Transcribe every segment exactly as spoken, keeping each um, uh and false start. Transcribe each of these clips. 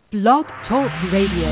Blog Talk Radio.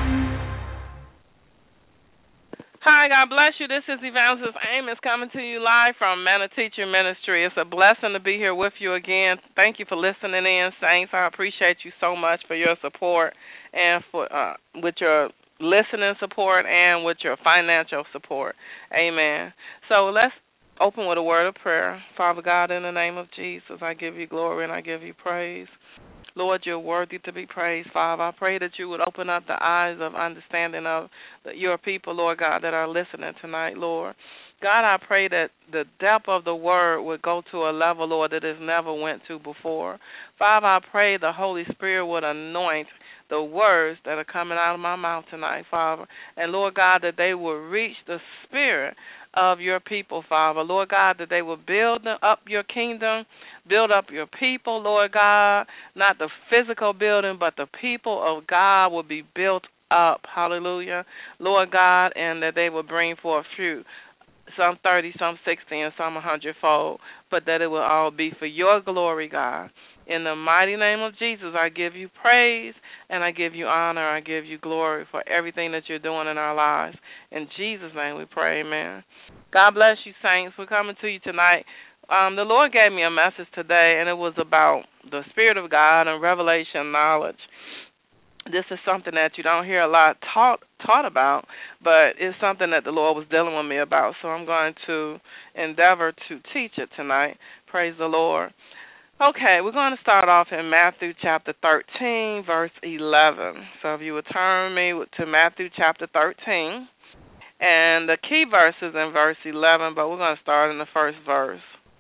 Hi, God bless you. This is Evangelist Amos coming to you live from Man of Teacher Ministry. It's a blessing to be here with you again. Thank you for listening in, saints. I appreciate you so much for your support and for uh, with your listening support and with your financial support. Amen. So let's open with a word of prayer. Father God, in the name of Jesus, I give you glory and I give you praise. Lord, you're worthy to be praised, Father. I pray that you would open up the eyes of understanding of your people, Lord God, that are listening tonight, Lord. God, I pray that the depth of the word would go to a level, Lord, that it never went to before. Father, I pray the Holy Spirit would anoint the words that are coming out of my mouth tonight, Father. And, Lord God, that they will reach the spirit of your people, Father. Lord God, that they will build up your kingdom, build up your people, Lord God, not the physical building, but the people of God will be built up, hallelujah, Lord God, and that they will bring forth fruit, some thirty, some sixty, and some a hundredfold, but that it will all be for your glory, God. In the mighty name of Jesus, I give you praise and I give you honor. I give you glory for everything that you're doing in our lives. In Jesus' name we pray, amen. God bless you, saints. We're coming to you tonight. Um, the Lord gave me a message today, and it was about the Spirit of God and revelation knowledge. This is something that you don't hear a lot taught taught about, but it's something that the Lord was dealing with me about, so I'm going to endeavor to teach it tonight. Praise the Lord. Okay, we're going to start off in Matthew chapter thirteen, verse eleven. So if you would turn me to Matthew chapter thirteen, and the key verse is in verse eleven, but we're going to start in the first verse.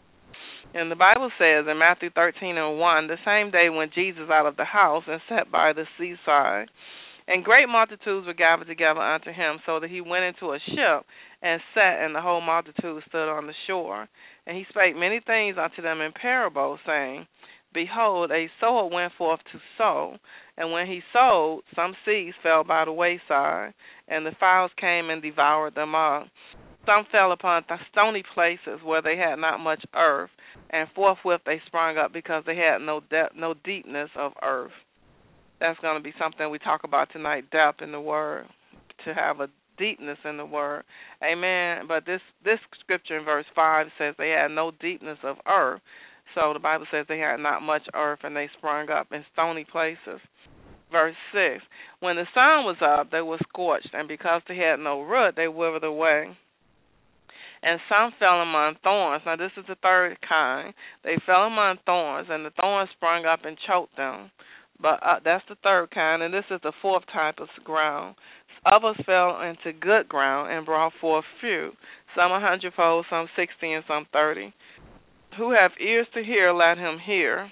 And the Bible says in Matthew thirteen and one, the same day went Jesus out of the house and sat by the seaside. And great multitudes were gathered together unto him, so that he went into a ship and sat, and the whole multitude stood on the shore. And he spake many things unto them in parables, saying, Behold, a sower went forth to sow, and when he sowed, some seeds fell by the wayside, and the fowls came and devoured them up. Some fell upon the stony places where they had not much earth, and forthwith they sprung up because they had no depth, no deepness of earth. That's going to be something we talk about tonight, depth in the word, to have a deepness in the word. Amen. But this, this scripture in verse five says they had no deepness of earth. So the Bible says they had not much earth, and they sprung up in stony places. Verse six, when the sun was up, they were scorched, and because they had no root, they withered away. And some fell among thorns. Now this is the third kind. They fell among thorns, and the thorns sprung up and choked them. But uh, that's the third kind, and this is the fourth type of ground. Others fell into good ground and brought forth fruit, some a hundredfold, some sixty, and some thirty. Who have ears to hear, let him hear.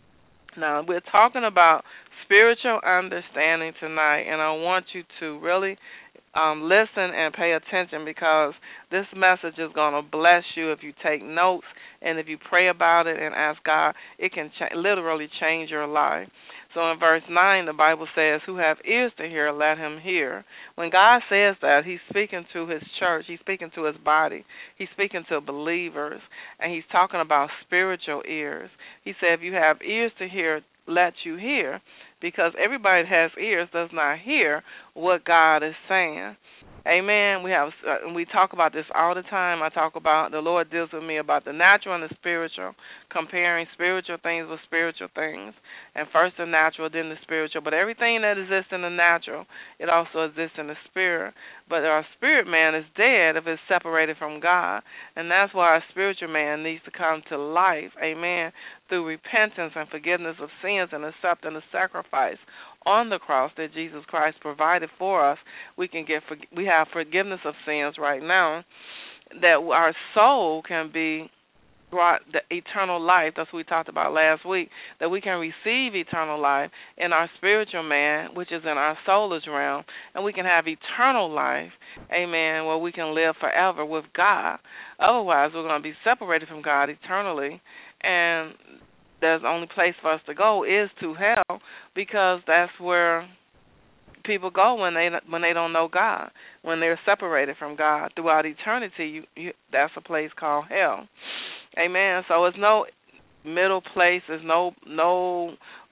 Now, we're talking about spiritual understanding tonight, and I want you to really um, listen and pay attention, because this message is going to bless you if you take notes and if you pray about it and ask God. It can ch- literally change your life. So in verse nine, the Bible says, who have ears to hear, let him hear. When God says that, he's speaking to his church. He's speaking to his body. He's speaking to believers, and he's talking about spiritual ears. He said, if you have ears to hear, let you hear, because everybody that has ears does not hear what God is saying. Amen. We have uh, we talk about this all the time. I talk about, the Lord deals with me about the natural and the spiritual, comparing spiritual things with spiritual things, and first the natural, then the spiritual. But everything that exists in the natural, it also exists in the spirit. But our spirit man is dead if it's separated from God, and that's why our spiritual man needs to come to life. Amen. Through repentance and forgiveness of sins and accepting the sacrifice on the cross that Jesus Christ provided for us. We can get we have forgiveness of sins right now, that our soul can be brought the eternal life. That's what we talked about last week, that we can receive eternal life in our spiritual man, which is in our soulish realm, and we can have eternal life, amen, where we can live forever with God. Otherwise, we're going to be separated from God eternally, and there's the only place for us to go is to hell, because that's where people go when they when they don't know God, when they're separated from God throughout eternity. You, you, that's a place called hell. Amen. So it's no middle place. There's no no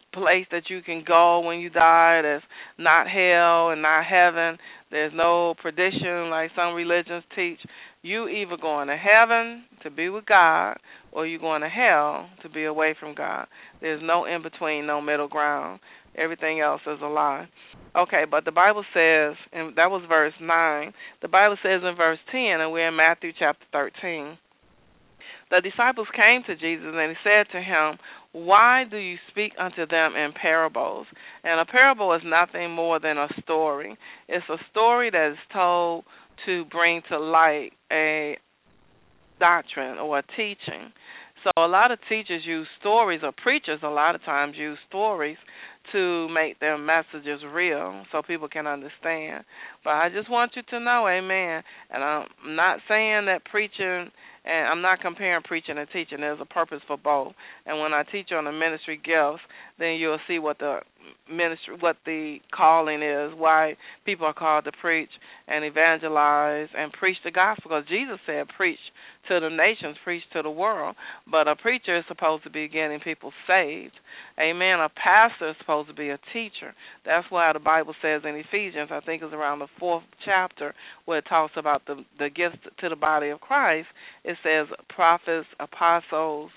place that you can go when you die. There's not hell and not heaven. There's no perdition like some religions teach. You either going to heaven to be with God or you going to hell to be away from God. There's no in between, no middle ground. Everything else is a lie. Okay, but the Bible says, and that was verse nine, the Bible says in verse ten, and we're in Matthew chapter thirteen, the disciples came to Jesus and he said to him, why do you speak unto them in parables? And a parable is nothing more than a story. It's a story that is told to bring to light a doctrine or a teaching. So a lot of teachers use stories, or preachers a lot of times use stories to make their messages real so people can understand. But I just want you to know, amen, and I'm not saying that preaching, and I'm not comparing preaching and teaching. There's a purpose for both. And when I teach on the ministry gifts, then you'll see what the ministry, what the calling is, why people are called to preach and evangelize and preach the gospel. Because Jesus said, preach to the nations, preach to the world. But a preacher is supposed to be getting people saved. Amen. A pastor is supposed to be a teacher. That's why the Bible says in Ephesians, I think it's around the fourth chapter, where it talks about the, the gifts to the body of Christ. It says prophets, apostles,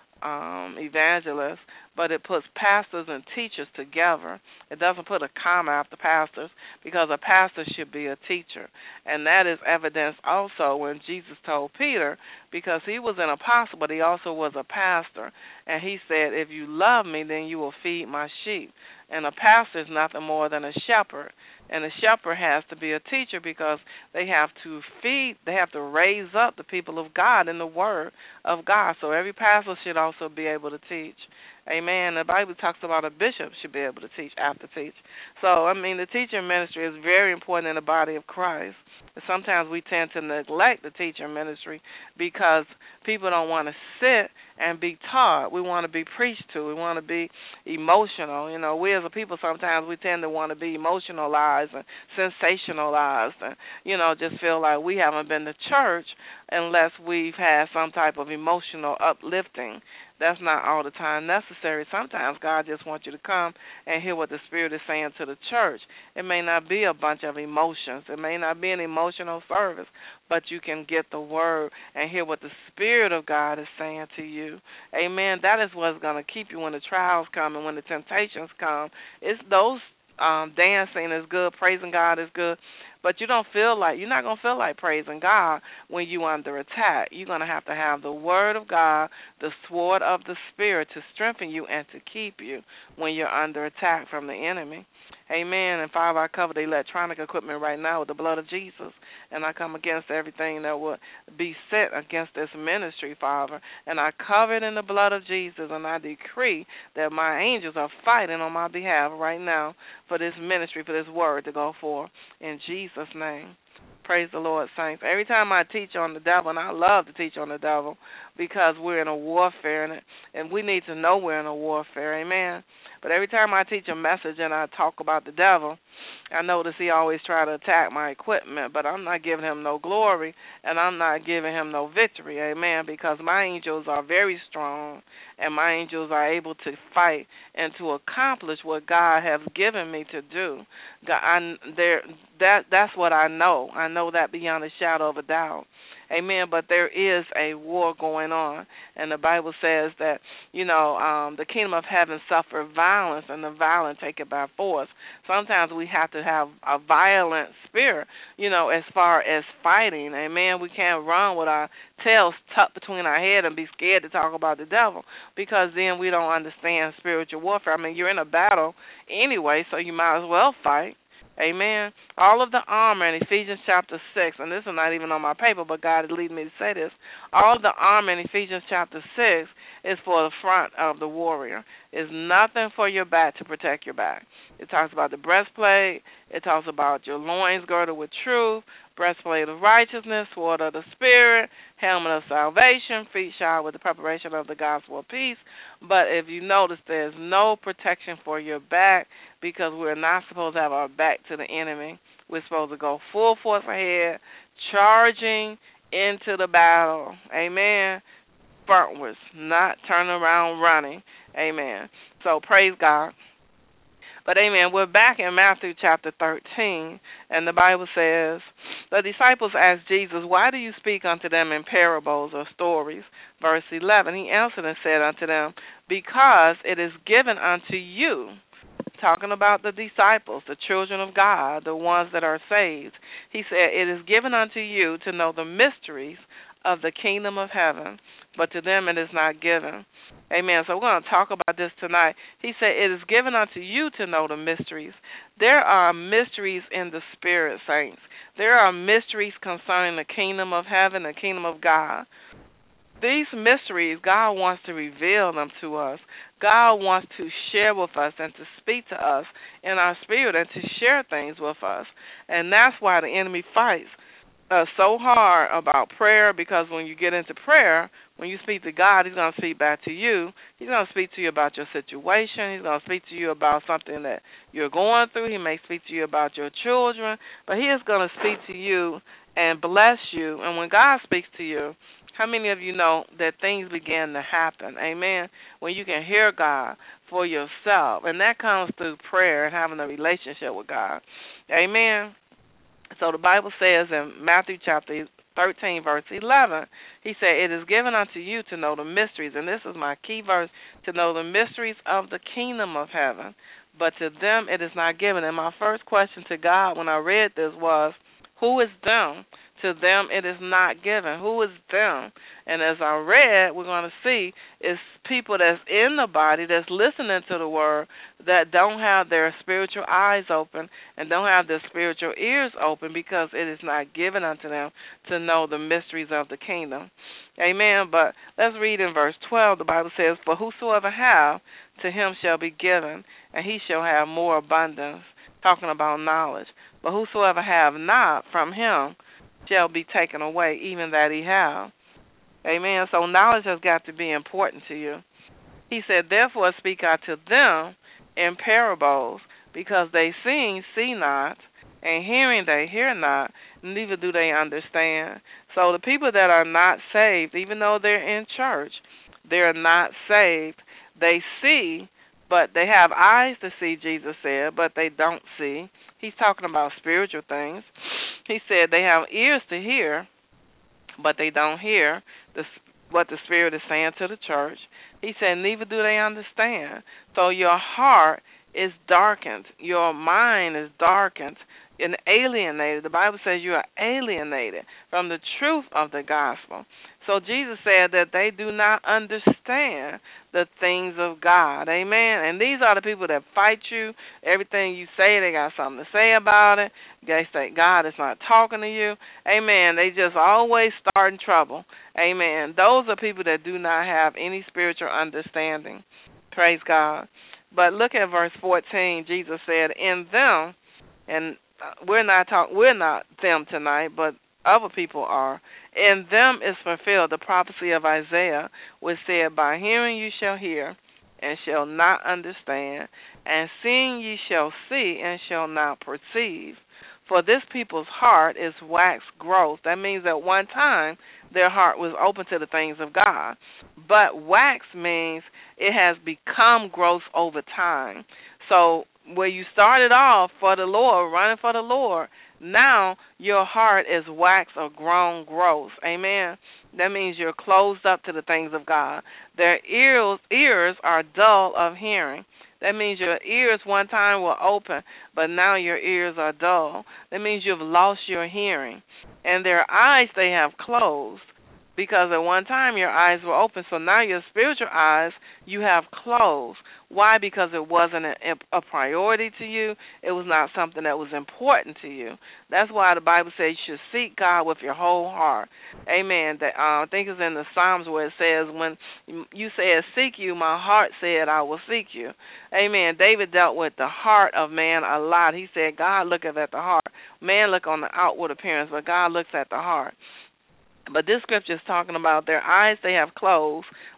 um, evangelists, but it puts pastors and teachers together. It doesn't put a comma after pastors, because a pastor should be a teacher. And that is evidenced also when Jesus told Peter, because he was an apostle, but he also was a pastor. And he said, if you love me, then you will feed my sheep. And a pastor is nothing more than a shepherd. And a shepherd has to be a teacher, because they have to feed, they have to raise up the people of God in the word of God. So every pastor should also be able to teach. Amen. The Bible talks about a bishop should be able to teach, after teach. So, I mean, the teaching ministry is very important in the body of Christ. Sometimes we tend to neglect the teaching ministry because people don't want to sit and be taught. We want to be preached to. We want to be emotional. You know, we as a people sometimes we tend to want to be emotionalized and sensationalized and, you know, just feel like we haven't been to church unless we've had some type of emotional uplifting. That's not all the time necessary. Sometimes God just wants you to come and hear what the Spirit is saying to the church. It may not be a bunch of emotions. It may not be an emotional service, but you can get the word and hear what the Spirit of God is saying to you. Amen. That is what's going to keep you when the trials come and when the temptations come. It's those um, dancing is good, praising God is good, but you don't feel like, you're not going to feel like praising God when you're under attack. You're going to have to have the word of God, the sword of the Spirit to strengthen you and to keep you when you're under attack from the enemy. Amen. And Father, I cover the electronic equipment right now with the blood of Jesus. And I come against everything that would be set against this ministry, Father. And I cover it in the blood of Jesus. And I decree that my angels are fighting on my behalf right now for this ministry, for this word to go forth. In Jesus' name. Praise the Lord, saints. Every time I teach on the devil, and I love to teach on the devil because we're in a warfare, and, and we need to know we're in a warfare. Amen. But every time I teach a message and I talk about the devil, I notice he always try to attack my equipment, but I'm not giving him no glory, and I'm not giving him no victory, amen, because my angels are very strong, and my angels are able to fight and to accomplish what God has given me to do. God, I, there, that that's what I know. I know that beyond a shadow of a doubt. Amen, but there is a war going on, and the Bible says that, you know, um, the kingdom of heaven suffer violence, and the violent take it by force. Sometimes we have to have a violent spirit, you know, as far as fighting. Amen, we can't run with our tails tucked between our head and be scared to talk about the devil, because then we don't understand spiritual warfare. I mean, you're in a battle anyway, so you might as well fight. Amen. All of the armor in Ephesians chapter six, and this is not even on my paper, but God is leading me to say this. All of the armor in Ephesians chapter six is for the front of the warrior. It's nothing for your back to protect your back. It talks about the breastplate. It talks about your loins girded with truth, breastplate of righteousness, sword of the Spirit, helmet of salvation, feet shod with the preparation of the gospel of peace. But if you notice, there's no protection for your back, because we're not supposed to have our back to the enemy. We're supposed to go full force ahead, charging into the battle. Amen. Frontwards, not turn around running. Amen. So praise God. But amen, we're back in Matthew chapter thirteen, and the Bible says, the disciples asked Jesus, why do you speak unto them in parables or stories? Verse eleven, he answered and said unto them, because it is given unto you, talking about the disciples, the children of God, the ones that are saved. He said, it is given unto you to know the mysteries of the kingdom of heaven, but to them it is not given. Amen. So we're going to talk about this tonight. He said, it is given unto you to know the mysteries. There are mysteries in the spirit, saints. There are mysteries concerning the kingdom of heaven, the kingdom of God. These mysteries, God wants to reveal them to us. God wants to share with us and to speak to us in our spirit and to share things with us. And that's why the enemy fights uh, so hard about prayer, because when you get into prayer, when you speak to God, he's going to speak back to you. He's going to speak to you about your situation. He's going to speak to you about something that you're going through. He may speak to you about your children, but he is going to speak to you and bless you. And when God speaks to you, how many of you know that things begin to happen? Amen. When you can hear God for yourself. And that comes through prayer and having a relationship with God. Amen. So the Bible says in Matthew chapter thirteen, verse eleven, he said, it is given unto you to know the mysteries, and this is my key verse, to know the mysteries of the kingdom of heaven, but to them it is not given. And my first question to God when I read this was, who is them? To them it is not given. Who is them? And as I read, we're going to see it's people that's in the body, that's listening to the word, that don't have their spiritual eyes open and don't have their spiritual ears open, because it is not given unto them to know the mysteries of the kingdom. Amen. But let's read in verse twelve. The Bible says, for whosoever have, to him shall be given, and he shall have more abundance, talking about knowledge. But whosoever have not, from him shall be taken away, even that he have. Amen. So knowledge has got to be important to you. He said, therefore speak I to them in parables, because they seeing, see not, and hearing, they hear not, neither do they understand. So the people that are not saved, even though they're in church, they're not saved. They see, but they have eyes to see, Jesus said, but they don't see. He's talking about spiritual things. He said they have ears to hear, but they don't hear the, what the Spirit is saying to the church. He said neither do they understand. So your heart is darkened. Your mind is darkened and alienated. The Bible says you are alienated from the truth of the gospel. So Jesus said that they do not understand the things of God. Amen. And these are the people that fight you. Everything you say, they got something to say about it. They say God is not talking to you. Amen. They just always start in trouble. Amen. Those are people that do not have any spiritual understanding. Praise God. But look at verse fourteen. Jesus said, in them, and we're not talk, we're not them tonight, but other people are. In them is fulfilled the prophecy of Isaiah, which said, by hearing you shall hear, and shall not understand, and seeing ye shall see, and shall not perceive. For this people's heart is waxed gross. That means at one time their heart was open to the things of God. But wax means it has become gross over time. So where you started off for the Lord, running for the Lord, now your heart is waxed or grown gross. Amen. That means you're closed up to the things of God. Their ears, ears are dull of hearing. That means your ears one time were open, but now your ears are dull. That means you've lost your hearing. And their eyes they have closed, because at one time your eyes were open, so now your spiritual eyes you have closed. Why? Because it wasn't a, a priority to you. It was not something that was important to you. That's why the Bible says you should seek God with your whole heart. Amen. That, uh, I think it's in the Psalms where it says, when you said, seek you, my heart said, I will seek you. Amen. David dealt with the heart of man a lot. He said, God looketh at the heart. Man look on the outward appearance, but God looks at the heart. But this scripture is talking about their eyes they have closed,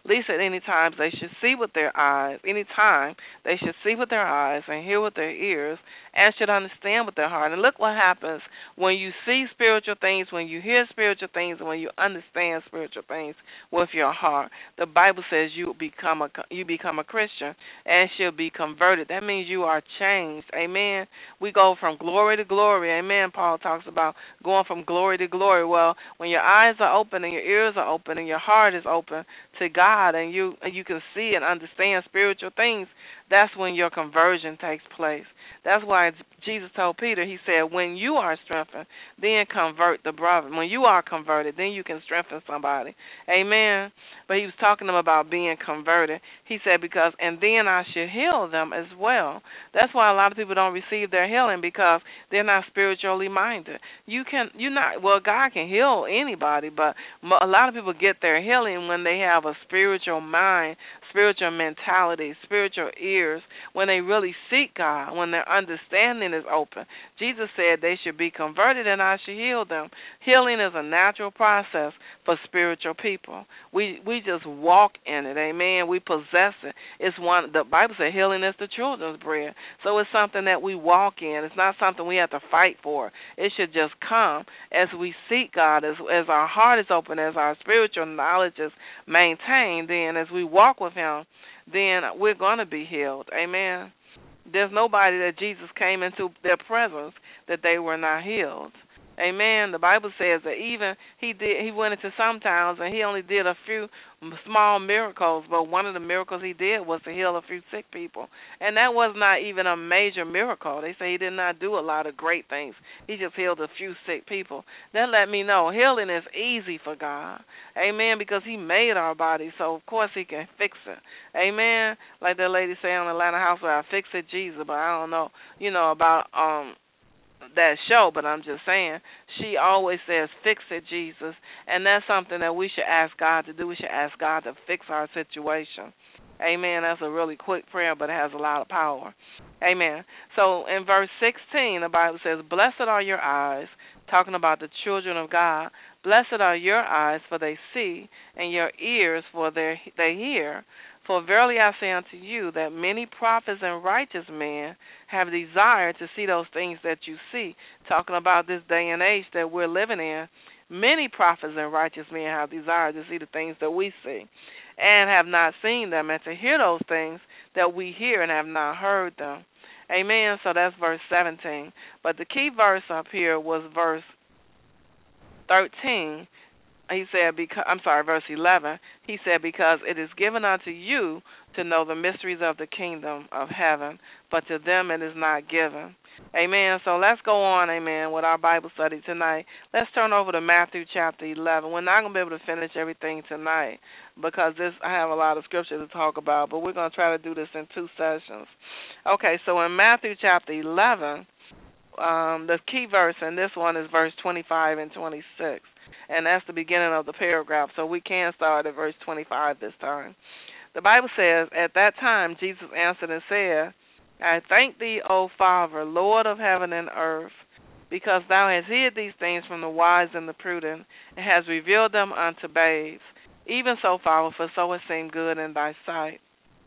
least at any time they should see with their eyes. Any time they should see with their eyes and hear with their ears and should understand with their heart. And look what happens when you see spiritual things, when you hear spiritual things, and when you understand spiritual things with your heart. The Bible says you become a you become a Christian and shall be converted. That means you are changed. Amen. We go from glory to glory. Amen. Paul talks about going from glory to glory. Well, when your eyes are open and your ears are open and your heart is open to God, and you and you can see and understand spiritual things, that's when your conversion takes place. That's why Jesus told Peter, he said, when you are strengthened, then convert the brother. When you are converted, then you can strengthen somebody. Amen. But he was talking to them about being converted. He said, because, and then I should heal them as well. That's why a lot of people don't receive their healing, because they're not spiritually minded. You can, you not, well, God can heal anybody, but a lot of people get their healing when they have a spiritual mind, spiritual mentality, spiritual ears, when they really seek God, when their understanding is open. Jesus said they should be converted and I should heal them. Healing is a natural process for spiritual people. We we just walk in it, amen. We possess it. It's one, the Bible says healing is the children's bread. So it's something that we walk in. It's not something we have to fight for. It should just come as we seek God, as as our heart is open, as our spiritual knowledge is maintained, then as we walk with Him, then we're going to be healed, amen. There's nobody that Jesus came into their presence that they were not healed. Amen. The Bible says that even he did, he went into some towns and he only did a few small miracles, but one of the miracles he did was to heal a few sick people. And that was not even a major miracle. They say he did not do a lot of great things. He just healed a few sick people. That let me know healing is easy for God. Amen, because he made our body, so of course he can fix it. Amen. Like that lady say on Atlanta House, I fix it, Jesus, but I don't know, you know, about um that show, but I'm just saying, she always says, fix it, Jesus, and that's something that we should ask God to do. We should ask God to fix our situation. Amen. That's a really quick prayer, but it has a lot of power. Amen. So in verse sixteen, the Bible says, blessed are your eyes, talking about the children of God. Blessed are your eyes, for they see, and your ears, for they hear. For verily I say unto you that many prophets and righteous men have desired to see those things that you see. Talking about this day and age that we're living in, many prophets and righteous men have desired to see the things that we see, and have not seen them, and to hear those things that we hear and have not heard them. Amen. So that's verse seventeen. But the key verse up here was verse thirteen. He said, because, I'm sorry, verse eleven, he said, because it is given unto you to know the mysteries of the kingdom of heaven, but to them it is not given. Amen. So let's go on, amen, with our Bible study tonight. Let's turn over to Matthew chapter eleven. We're not going to be able to finish everything tonight because this I have a lot of scripture to talk about, but we're going to try to do this in two sessions. Okay, so in Matthew chapter eleven, um, the key verse, and this one is verse twenty-five and twenty-six. And that's the beginning of the paragraph, so we can start at verse twenty-five this time. The Bible says, at that time Jesus answered and said, I thank thee, O Father, Lord of heaven and earth, because thou hast hid these things from the wise and the prudent, and hast revealed them unto babes. Even so, Father, for so it seemed good in thy sight.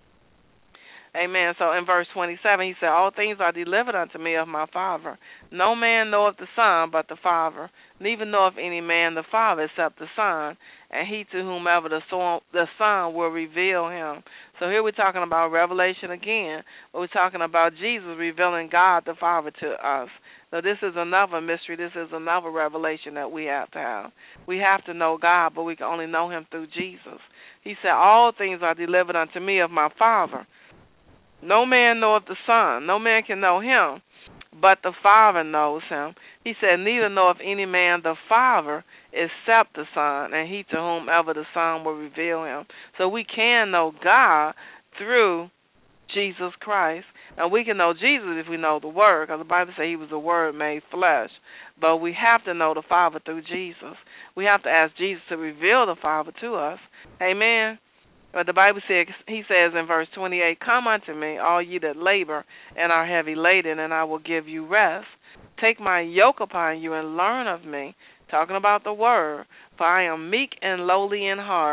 Amen. So in verse twenty-seven, he said, all things are delivered unto me of my Father. No man knoweth the Son but the Father, neither knoweth any man the Father except the Son, and he to whomever the Son, the Son will reveal him. So here we're talking about revelation again, but we're talking about Jesus revealing God the Father to us. So this is another mystery. This is another revelation that we have to have. We have to know God, but we can only know him through Jesus. He said, all things are delivered unto me of my Father. No man knoweth the Son. No man can know him, but the Father knows him. He said, neither knoweth any man the Father except the Son, and he to whomever the Son will reveal him. So we can know God through Jesus Christ. And we can know Jesus if we know the Word, because the Bible says he was the Word made flesh. But we have to know the Father through Jesus. We have to ask Jesus to reveal the Father to us. Amen. But the Bible says, he says in verse twenty-eight, come unto me, all ye that labor and are heavy laden, and I will give you rest. Take my yoke upon you and learn of me, talking about the Word, for I am meek and lowly in heart,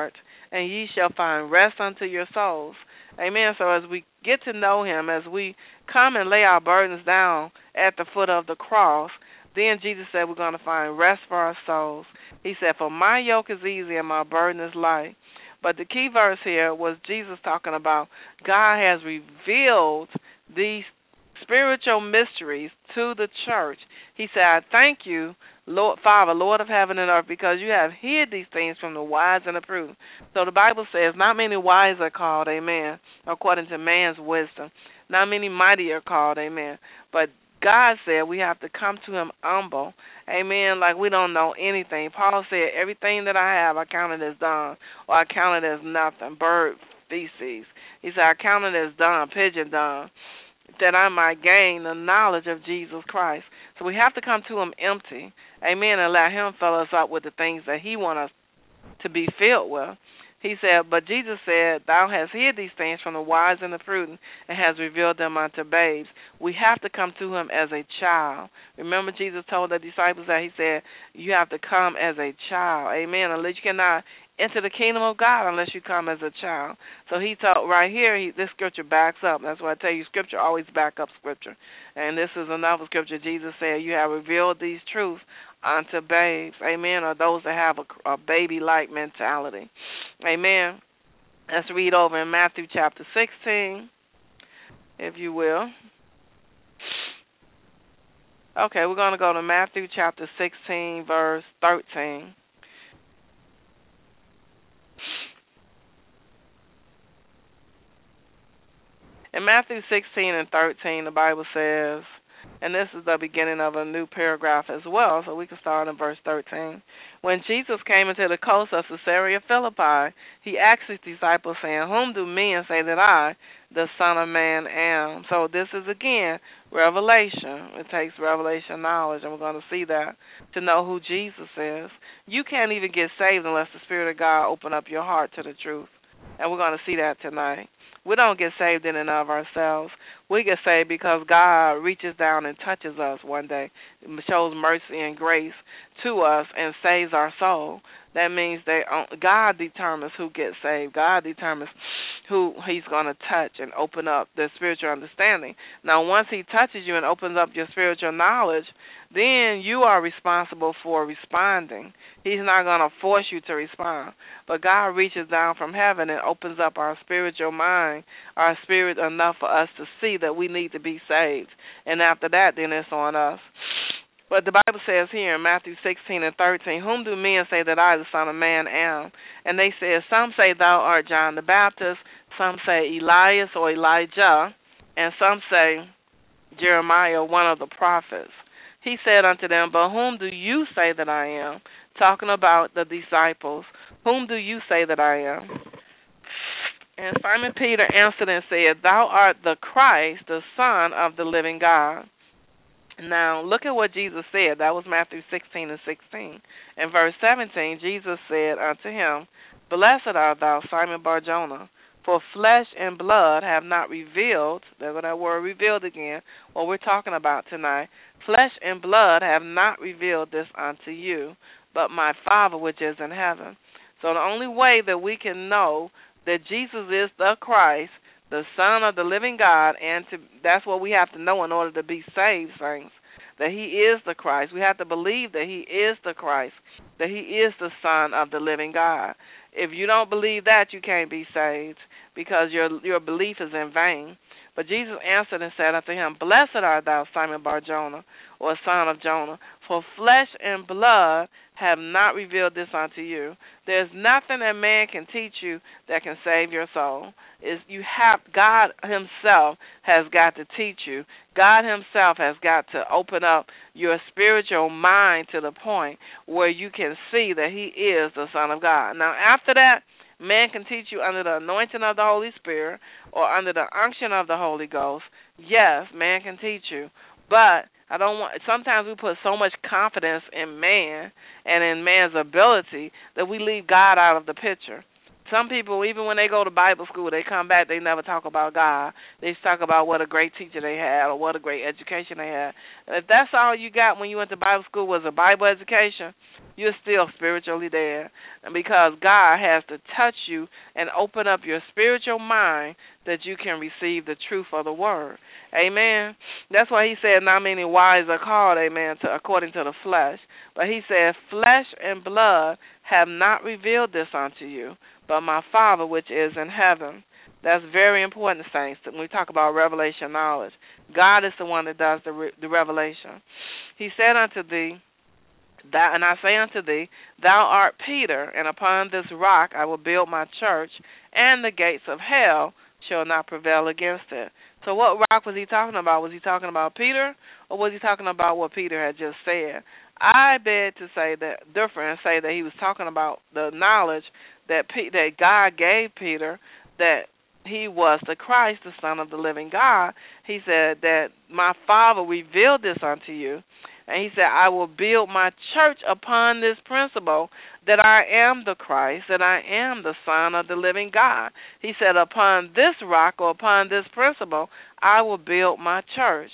and ye shall find rest unto your souls. Amen. So as we get to know him, as we come and lay our burdens down at the foot of the cross, then Jesus said we're going to find rest for our souls. He said, for my yoke is easy and my burden is light. But the key verse here was Jesus talking about God has revealed these spiritual mysteries to the church. He said, I thank you, Lord, Father, Lord of heaven and earth, because you have hid these things from the wise and the prudent. So the Bible says, not many wise are called, amen, according to man's wisdom. Not many mighty are called, amen. But God said we have to come to him humble, amen, like we don't know anything. Paul said, everything that I have, I count it as dung, or I count it as nothing, bird feces. He said, I count it as dung, pigeon dung, that I might gain the knowledge of Jesus Christ. So we have to come to him empty, amen, and let him fill us up with the things that he wants us to be filled with. He said, but Jesus said, thou hast hid these things from the wise and the prudent and has revealed them unto babes. We have to come to him as a child. Remember, Jesus told the disciples that he said, you have to come as a child. Amen. Unless you cannot enter the kingdom of God unless you come as a child. So he taught right here, he, this scripture backs up. That's why I tell you, scripture always back up scripture. And this is another scripture. Jesus said, you have revealed these truths unto babes, amen, or those that have a, a baby-like mentality. Amen. Let's read over in Matthew chapter sixteen, if you will. Okay, we're going to go to Matthew chapter sixteen, verse thirteen. In Matthew sixteen and thirteen, the Bible says, and this is the beginning of a new paragraph as well, so we can start in verse thirteen. When Jesus came into the coast of Caesarea Philippi, he asked his disciples, saying, whom do men say that I, the Son of Man, am? So this is, again, revelation. It takes revelation knowledge, and we're going to see that to know who Jesus is. You can't even get saved unless the Spirit of God open up your heart to the truth, and we're going to see that tonight. We don't get saved in and of ourselves. We get saved because God reaches down and touches us one day, shows mercy and grace to us, and saves our soul. That means that God determines who gets saved. God determines who he's going to touch and open up their spiritual understanding. Now, once he touches you and opens up your spiritual knowledge, then you are responsible for responding. He's not going to force you to respond. But God reaches down from heaven and opens up our spiritual mind, our spirit, enough for us to see that we need to be saved. And after that, then it's on us. But the Bible says here in Matthew sixteen and thirteen, whom do men say that I, the Son of Man, am? And they say, some say thou art John the Baptist, some say Elias or Elijah, and some say Jeremiah, one of the prophets. He said unto them, but whom do you say that I am? Talking about the disciples. Whom do you say that I am? And Simon Peter answered and said, thou art the Christ, the Son of the living God. Now, look at what Jesus said. That was Matthew sixteen and sixteen. In verse seventeen, Jesus said unto him, blessed art thou, Simon Bar-Jonah, for flesh and blood have not revealed, there's that word revealed again, what we're talking about tonight. Flesh and blood have not revealed this unto you, but my Father which is in heaven. So the only way that we can know that Jesus is the Christ, the Son of the living God, and to, that's what we have to know in order to be saved, saints, that he is the Christ. We have to believe that he is the Christ, that he is the Son of the living God. If you don't believe that, you can't be saved because your your belief is in vain. But Jesus answered and said unto him, blessed art thou, Simon Bar-Jonah, or son of Jonah, for flesh and blood have not revealed this unto you. There's nothing that man can teach you that can save your soul. Is you have God himself has got to teach you. God himself has got to open up your spiritual mind to the point where you can see that he is the Son of God. Now, after that, man can teach you under the anointing of the Holy Spirit or under the unction of the Holy Ghost. Yes, man can teach you. But I don't want. Sometimes we put so much confidence in man and in man's ability that we leave God out of the picture. Some people, even when they go to Bible school, they come back, they never talk about God. They just talk about what a great teacher they had or what a great education they had. And if that's all you got when you went to Bible school was a Bible education, you're still spiritually dead. And because God has to touch you and open up your spiritual mind that you can receive the truth of the word. Amen. That's why he said not many wise are called, amen, to, according to the flesh. But he said, flesh and blood have not revealed this unto you, but my Father which is in heaven. That's very important, saints, when we talk about revelation knowledge. God is the one that does the, re- the revelation. He said unto thee, thou, and I say unto thee, thou art Peter, and upon this rock I will build my church, and the gates of hell shall not prevail against it. So what rock was he talking about? Was he talking about Peter, or was he talking about what Peter had just said? I beg to say that different and say that he was talking about the knowledge that P- that God gave Peter, that he was the Christ, the Son of the living God. He said that my Father revealed this unto you. And he said, I will build my church upon this principle, that I am the Christ, that I am the Son of the living God. He said, upon this rock, or upon this principle, I will build my church,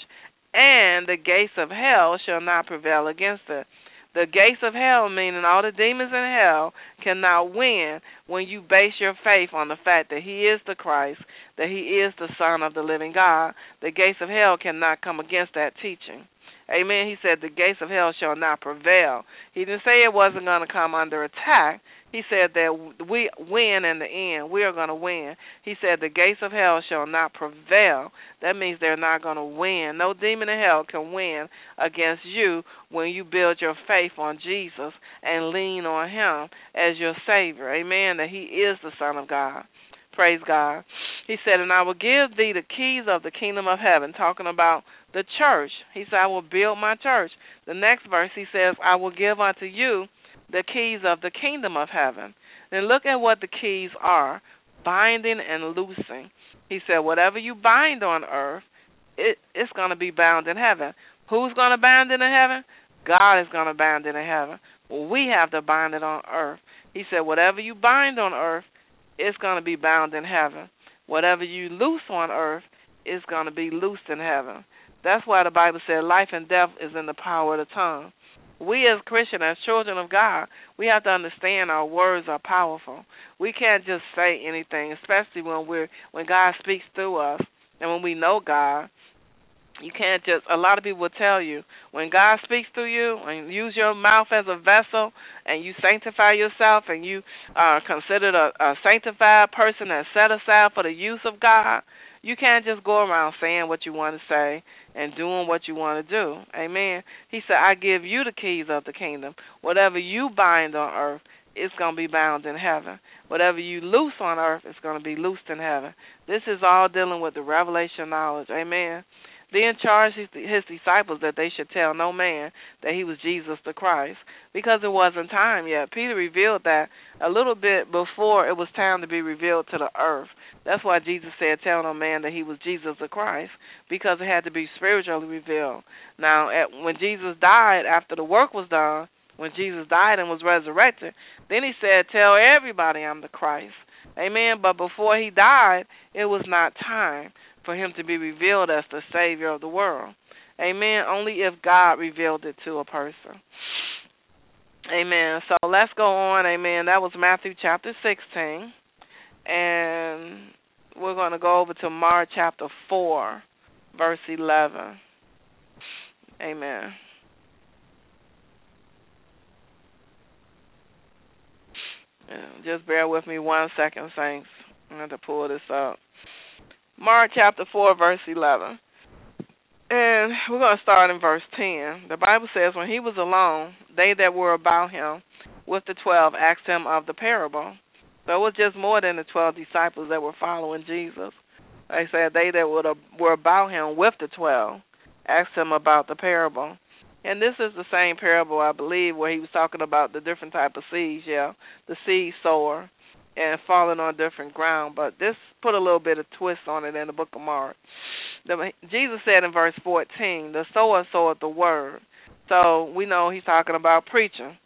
and the gates of hell shall not prevail against it. The gates of hell, meaning all the demons in hell, cannot win when you base your faith on the fact that he is the Christ, that he is the Son of the living God. The gates of hell cannot come against that teaching. Amen. He said the gates of hell shall not prevail. He didn't say it wasn't going to come under attack. He said that we win in the end. We are going to win. He said the gates of hell shall not prevail. That means they're not going to win. No demon in hell can win against you when you build your faith on Jesus and lean on him as your Savior. Amen. That he is the Son of God. Praise God. He said, and I will give thee the keys of the kingdom of heaven, talking about the church. He said, I will build my church. The next verse, he says, I will give unto you the keys of the kingdom of heaven. Then look at what the keys are, binding and loosing. He said, whatever you bind on earth, it, it's going to be bound in heaven. Who's going to bind it in heaven? God is going to bind it in heaven. Well, we have to bind it on earth. He said, whatever you bind on earth, it's going to be bound in heaven. Whatever you loose on earth, it's going to be loosed in heaven. That's why the Bible said life and death is in the power of the tongue. We as Christians, as children of God, we have to understand our words are powerful. We can't just say anything, especially when we're when God speaks through us and when we know God. You can't just, a lot of people will tell you, when God speaks through you and use your mouth as a vessel and you sanctify yourself and you are considered a, a sanctified person that's set aside for the use of God, you can't just go around saying what you want to say and doing what you want to do. Amen. He said, I give you the keys of the kingdom. Whatever you bind on earth, it's going to be bound in heaven. Whatever you loose on earth, it's going to be loosed in heaven. This is all dealing with the revelation knowledge. Amen. Then charged his, his disciples that they should tell no man that he was Jesus the Christ, because it wasn't time yet. Peter revealed that a little bit before it was time to be revealed to the earth. That's why Jesus said, tell no man that he was Jesus the Christ, because it had to be spiritually revealed. Now, at, when Jesus died, after the work was done, when Jesus died and was resurrected, then he said, tell everybody I'm the Christ. Amen. But before he died, it was not time for him to be revealed as the Savior of the world. Amen. Only if God revealed it to a person. Amen. So let's go on. Amen. That was Matthew chapter sixteen. And we're going to go over to Mark chapter four, verse eleven. Amen. Just bear with me one second, saints. I have to pull this up. Mark chapter four, verse eleven. And we're going to start in verse ten. The Bible says, when he was alone, they that were about him with the twelve asked him of the parable. So it was just more than the twelve disciples that were following Jesus. They said they that were about him with the twelve asked him about the parable. And this is the same parable, I believe, where he was talking about the different type of seeds, yeah, the seed sower and falling on different ground. But this put a little bit of twist on it in the book of Mark. The, Jesus said in verse fourteen, the sower soweth the word. So we know he's talking about preaching.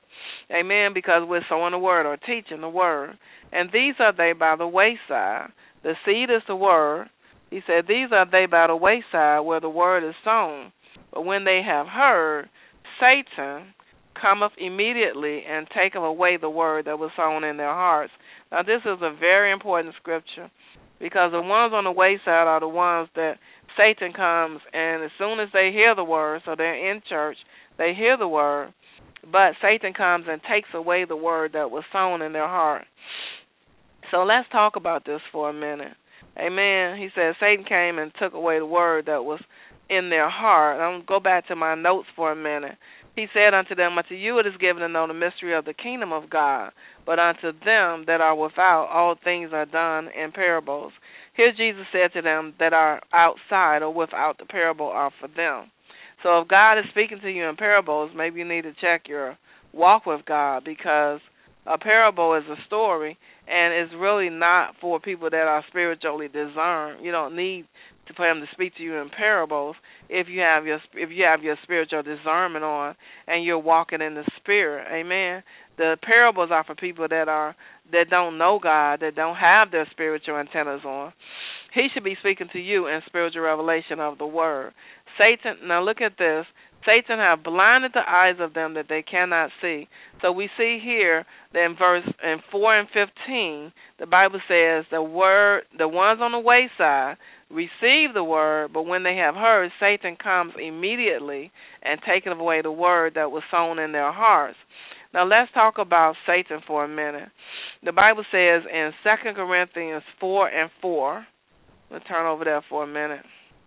Amen, because we're sowing the word or teaching the word. And these are they by the wayside. The seed is the word. He said, these are they by the wayside where the word is sown. But when they have heard, Satan cometh immediately and taketh away the word that was sown in their hearts. Now, this is a very important scripture, because the ones on the wayside are the ones that Satan comes, and as soon as they hear the word, so they're in church, they hear the word, but Satan comes and takes away the word that was sown in their heart. So let's talk about this for a minute. Amen. He says Satan came and took away the word that was in their heart. I'm going to go back to my notes for a minute. He said unto them, unto you it is given to know the mystery of the kingdom of God, but unto them that are without all things are done in parables. Here Jesus said to them that are outside or without the parable are for them. So if God is speaking to you in parables, maybe you need to check your walk with God, because a parable is a story, and it's really not for people that are spiritually discerned. You don't need to for him to speak to you in parables if you have your if you have your spiritual discernment on and you're walking in the spirit. Amen. The parables are for people that are that don't know God, that don't have their spiritual antennas on. He should be speaking to you in spiritual revelation of the word. Satan, now look at this. Satan have blinded the eyes of them that they cannot see. So we see here that in verse in four and fifteen, the Bible says the word, the ones on the wayside receive the word, but when they have heard, Satan comes immediately and taketh away the word that was sown in their hearts. Now let's talk about Satan for a minute. The Bible says in Second Corinthians four and four. Let's turn over there for a minute.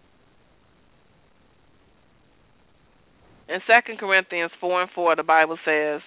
In Second Corinthians four and four, the Bible says,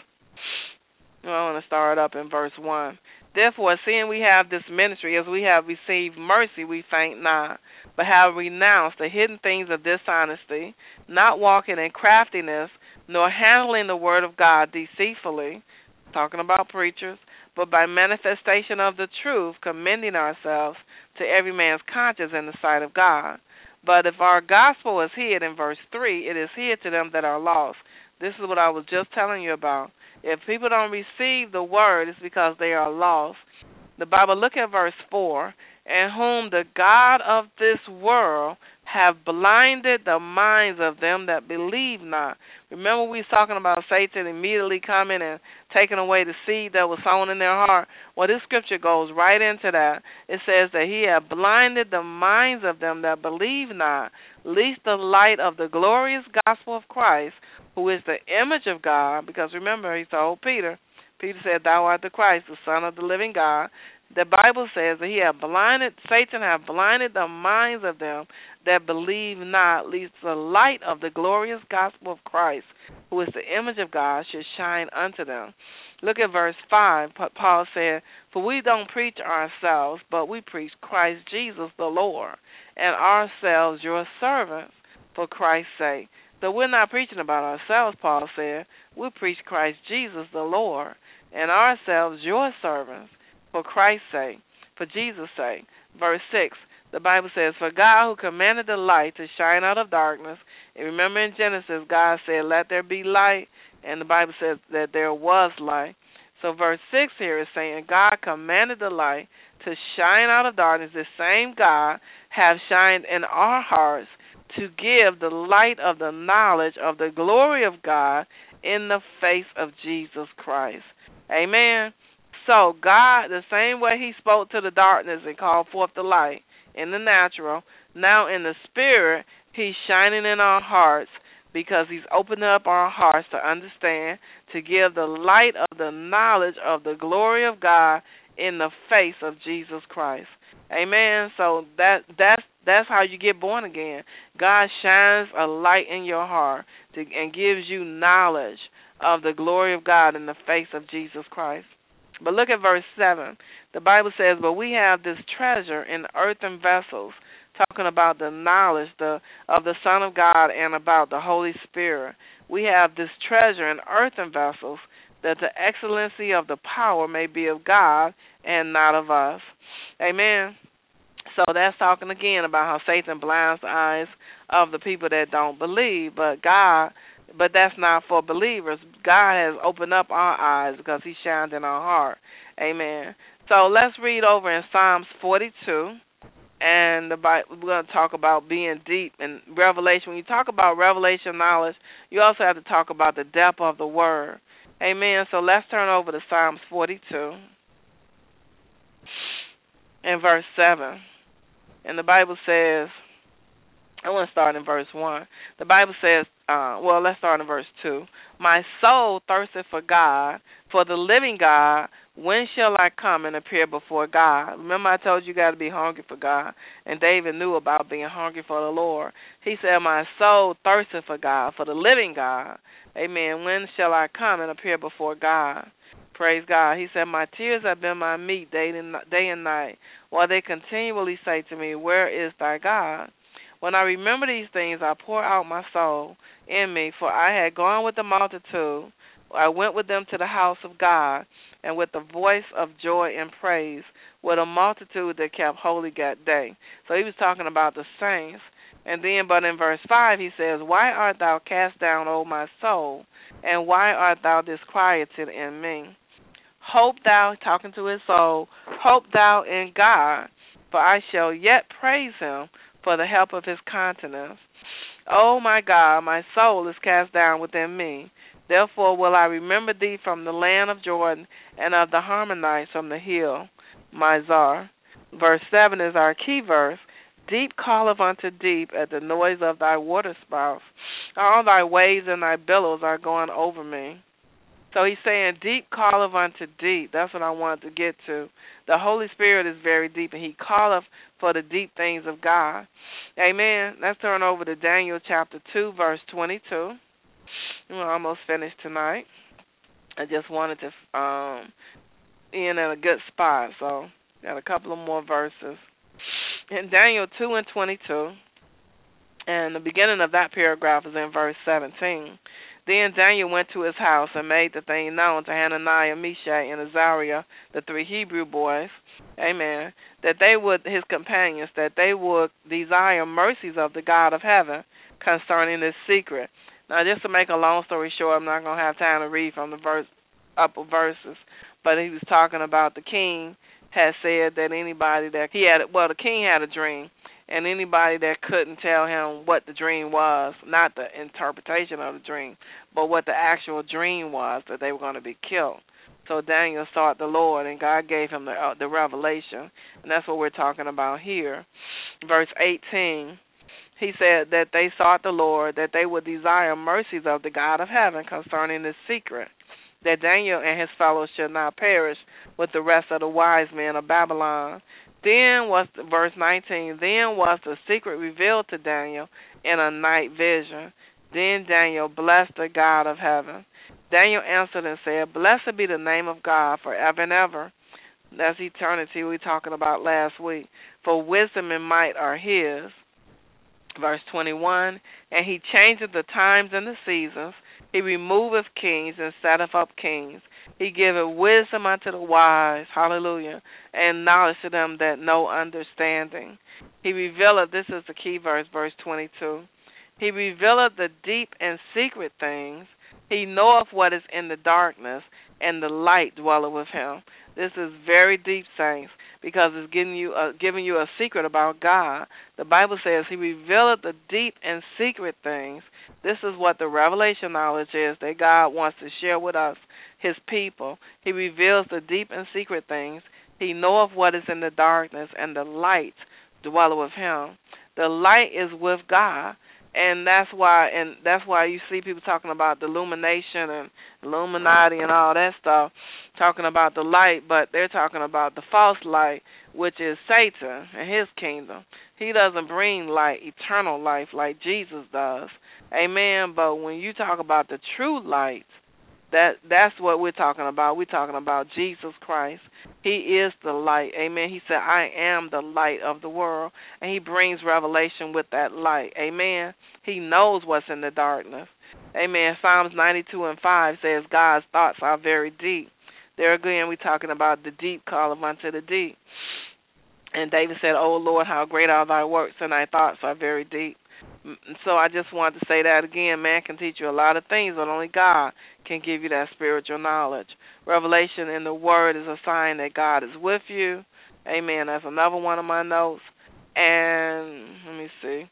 well, I want to start up in verse one. Therefore, seeing we have this ministry, as we have received mercy, we faint not, but have renounced the hidden things of dishonesty, not walking in craftiness, nor handling the word of God deceitfully, talking about preachers, but by manifestation of the truth, commending ourselves to every man's conscience in the sight of God. But if our gospel is hid, in verse three, it is hid to them that are lost. This is what I was just telling you about. If people don't receive the word, it's because they are lost. The Bible, look at verse four, and whom the God of this world have blinded the minds of them that believe not. Remember we was talking about Satan immediately coming and taking away the seed that was sown in their heart? Well, this scripture goes right into that. It says that he had blinded the minds of them that believe not, lest the light of the glorious gospel of Christ, who is the image of God, because remember he told Peter, Peter said, thou art the Christ, the Son of the living God. The Bible says that he had blinded, Satan had blinded the minds of them that believe not, lest the light of the glorious gospel of Christ, who is the image of God, should shine unto them. Look at verse five. Paul said, for we don't preach ourselves, but we preach Christ Jesus the Lord, and ourselves your servants for Christ's sake. So we're not preaching about ourselves, Paul said. We preach Christ Jesus the Lord, and ourselves your servants for Christ's sake, for Jesus' sake. Verse six, the Bible says, for God who commanded the light to shine out of darkness, and remember in Genesis, God said, let there be light, and the Bible says that there was light. So verse six here is saying, God commanded the light to shine out of darkness. The same God have shined in our hearts to give the light of the knowledge of the glory of God in the face of Jesus Christ. Amen. So God, the same way he spoke to the darkness and called forth the light in the natural, now in the spirit, he's shining in our hearts because he's opening up our hearts to understand, to give the light of the knowledge of the glory of God in the face of Jesus Christ. Amen. So that that's that's how you get born again. God shines a light in your heart to, and gives you knowledge of the glory of God in the face of Jesus Christ. But look at verse seven. The Bible says, but we have this treasure in earthen vessels, talking about the knowledge the, of the Son of God and about the Holy Spirit. We have this treasure in earthen vessels, that the excellency of the power may be of God and not of us. Amen. So that's talking again about how Satan blinds the eyes of the people that don't believe, but God But that's not for believers. God has opened up our eyes because he shined in our heart. Amen. So let's read over in Psalms forty-two. And the Bible, we're going to talk about being deep in revelation. When you talk about revelation knowledge, you also have to talk about the depth of the word. Amen. So let's turn over to Psalms forty-two and verse seven. And the Bible says, I want to start in verse one. The Bible says, uh, well, let's start in verse two. My soul thirsteth for God, for the living God. When shall I come and appear before God? Remember I told you you got to be hungry for God. And David knew about being hungry for the Lord. He said, my soul thirsteth for God, for the living God. Amen. When shall I come and appear before God? Praise God. He said, my tears have been my meat day and, day and night, while they continually say to me, where is thy God? When I remember these things, I pour out my soul in me, for I had gone with the multitude. I went with them to the house of God, and with the voice of joy and praise, with a multitude that kept holy that day. So he was talking about the saints. And then, but in verse five, he says, why art thou cast down, O my soul, and why art thou disquieted in me? Hope thou, talking to his soul, hope thou in God, for I shall yet praise him for the help of his countenance. O my God, my soul is cast down within me. Therefore will I remember thee from the land of Jordan, and of the Harmonites from the hill, Mizar. Verse seven is our key verse. Deep calleth unto deep at the noise of thy waterspouts. All thy waves and thy billows are going over me. So he's saying deep calleth unto deep. That's what I wanted to get to. The Holy Spirit is very deep, and he calleth for the deep things of God. Amen. Let's turn over to Daniel chapter two, verse twenty-two. We're almost finished tonight. I just wanted to um, end in a good spot, so got a couple of more verses. In Daniel two and twenty-two, and the beginning of that paragraph is in verse seventeen. Then Daniel went to his house and made the thing known to Hananiah, Meshach, and Azariah, the three Hebrew boys, amen, that they would, his companions, that they would desire mercies of the God of heaven concerning this secret. Now, just to make a long story short, I'm not going to have time to read from the verse, upper verses, but he was talking about the king had said that anybody that he had, well, the king had a dream, and anybody that couldn't tell him what the dream was, not the interpretation of the dream, but what the actual dream was, that they were going to be killed. So Daniel sought the Lord, and God gave him the, uh, the revelation, and that's what we're talking about here. Verse eighteen, he said that they sought the Lord, that they would desire mercies of the God of heaven concerning this secret, that Daniel and his fellows should not perish with the rest of the wise men of Babylon. Then was, verse nineteen, then was the secret revealed to Daniel in a night vision. Then Daniel blessed the God of heaven. Daniel answered and said, blessed be the name of God forever and ever. That's eternity we were talking about last week. For wisdom and might are his. Verse twenty-one, and he changeth the times and the seasons. He removeth kings and setteth up kings. He giveth wisdom unto the wise, hallelujah, and knowledge to them that know understanding. He revealeth, this is the key verse, verse twenty-two. He revealeth the deep and secret things. He knoweth what is in the darkness, and the light dwelleth with him. This is very deep, saints, because it's giving you a, giving you a secret about God. The Bible says he revealeth the deep and secret things. This is what the revelation knowledge is that God wants to share with us, his people. He reveals the deep and secret things. He knoweth what is in the darkness, and the light dwelleth with him. The light is with God. And that's why, and that's why you see people talking about the illumination and Illuminati and all that stuff, talking about the light, but they're talking about the false light, which is Satan and his kingdom. He doesn't bring light, eternal life, like Jesus does. Amen. But when you talk about the true light, that that's what we're talking about. We're talking about Jesus Christ. He is the light. Amen. He said, I am the light of the world. And he brings revelation with that light. Amen. He knows what's in the darkness. Amen. Psalms ninety-two and five says, God's thoughts are very deep. There again, we're talking about the deep calleth unto the deep. And David said, O Lord, how great are thy works, and thy thoughts are very deep. So I just wanted to say that again. Man can teach you a lot of things, but only God can give you that spiritual knowledge. Revelation in the Word is a sign that God is with you. Amen. That's another one of my notes. And let me see.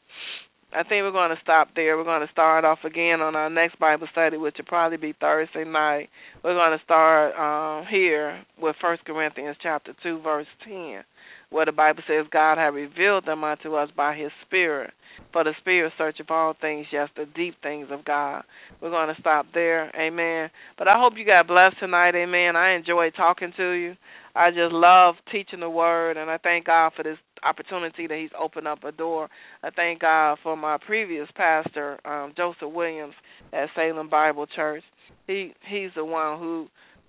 I think we're going to stop there. We're going to start off again on our next Bible study, which will probably be Thursday night. We're going to start um, here with First Corinthians chapter two, verse ten, where the Bible says, God hath revealed them unto us by his Spirit. For the Spirit searcheth all things, yes, the deep things of God. We're going to stop there. Amen. But I hope you got blessed tonight. Amen. I enjoyed talking to you. I just love teaching the Word, and I thank God for this opportunity that he's opened up a door. I thank God for my previous pastor, um, Joseph Williams at Salem Bible Church. He He's the one who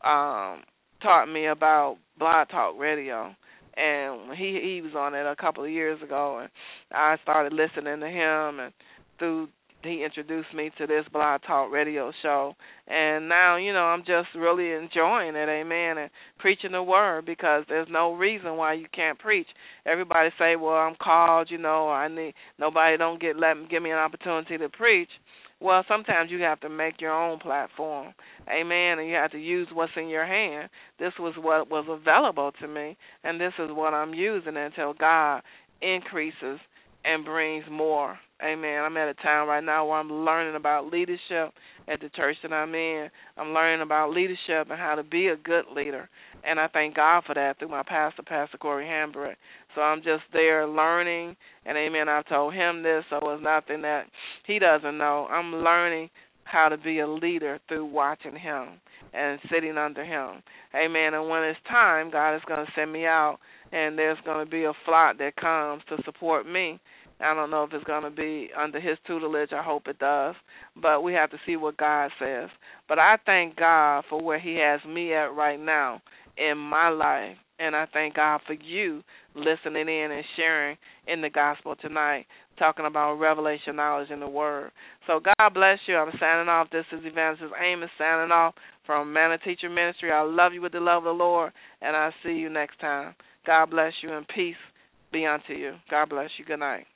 um, taught me about Blog Talk Radio. And he he was on it a couple of years ago, and I started listening to him, and through he introduced me to this Blog Talk Radio show. And now, you know, I'm just really enjoying it, amen, and preaching the Word, because there's no reason why you can't preach. Everybody say, well, I'm called, you know, I need nobody don't get let me give me an opportunity to preach. Well, sometimes you have to make your own platform, amen, and you have to use what's in your hand. This was what was available to me, and this is what I'm using until God increases and brings more, amen. I'm at a time right now where I'm learning about leadership at the church that I'm in. I'm learning about leadership and how to be a good leader, and I thank God for that through my pastor, Pastor Corey Hambrick. So I'm just there learning, and amen, I've told him this, so it's nothing that he doesn't know. I'm learning how to be a leader through watching him and sitting under him. Amen. And when it's time, God is going to send me out, and there's going to be a flock that comes to support me. I don't know if it's going to be under his tutelage. I hope it does. But we have to see what God says. But I thank God for where he has me at right now in my life. And I thank God for you listening in and sharing in the gospel tonight, talking about revelation knowledge in the Word. So God bless you. I'm signing off. This is Evangelist Amos signing off from Man of Teacher Ministry. I love you with the love of the Lord, and I'll see you next time. God bless you, and peace be unto you. God bless you. Good night.